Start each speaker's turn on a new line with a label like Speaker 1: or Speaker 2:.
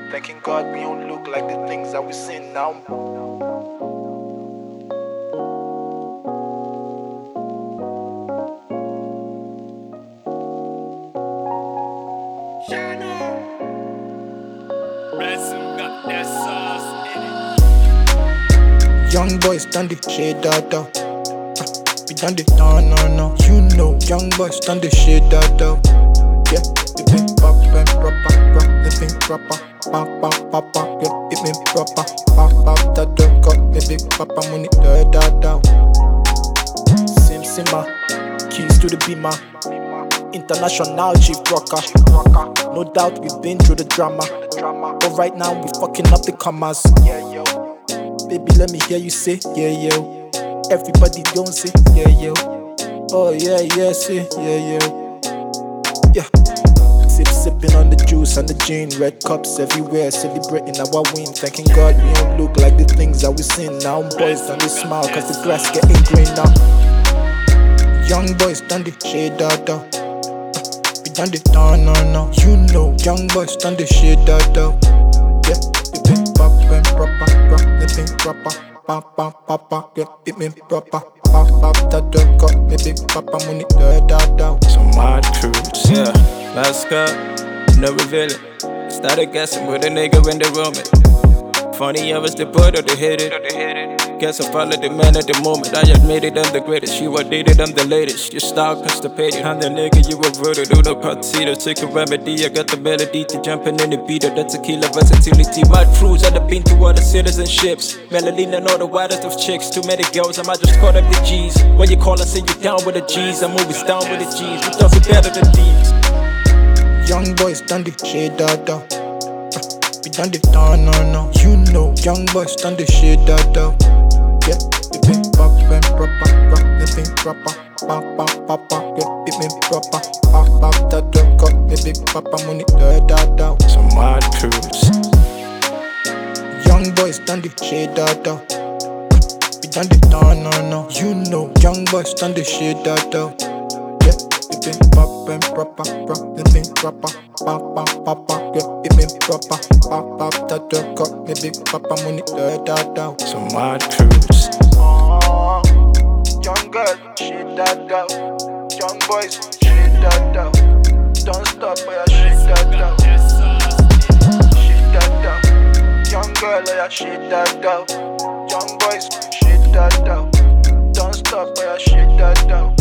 Speaker 1: Thanking God we don't look like the things that we seen now. Young boys done the shit out. We done the no. You know, young boys done the shit out. Yeah, it been proper, it been proper, papa, yeah, it been proper, papa, that don't got me big papa money, da. Simma, keys to the beamer, international chief rocker. No doubt we've been through the drama, but right now we fucking up the commas. Baby, let me hear you say, yeah. Everybody don't say, yeah. Oh yeah, say, yeah. Sipping on the juice and the gin, red cups everywhere, celebrating our win. Thanking God we don't look like the things that we seen now. Boys done the smile cause the grass getting green now. Young boys done the shade out. We done the no. You know, young boys done the shade out. Yeah, it been proper, it been proper, papa, yeah, it been proper, papa, that don't got me big papa money, da.
Speaker 2: Some mad crews, yeah. Mask up, no reveal it. Started guessing with a nigga in the room. Funny, I was the put or the hit it. Guess I followed the man at the moment. I admitted I'm the greatest. You dated, I'm the latest. Your style constipated. I'm the nigga you reverted. Do the concealer. Take a remedy. I got the melody to jumping in the beat. That tequila versatility. Mad crews. I've been to other citizenships. Melalina know the widest of chicks. Too many girls. I might just call up the G's. When you call, I say you down with the G's. I'm always down with the G's. We does it better than these.
Speaker 1: Young boys done the shit out. We done the no. You know, young boys done the shit out. Yeah, it been proper, it been proper, papa, yeah, it been proper, papa, that don't got me big papa money, da.
Speaker 2: Some mad crews.
Speaker 1: Young boys done the shit out. We done the no. You know, young boys done the shit out. Yeah, it been proper, it been proper, papa, yeah, it been proper, papa, that don't got me big papa money, da.
Speaker 2: Some mad crews.
Speaker 1: Young girl, shit that out. Young boys, shit that out. Don't stop, boy, shit that out. Shit that out. Young girl, shit that out. Young boys, shit that out. Don't stop, boy, shit that out.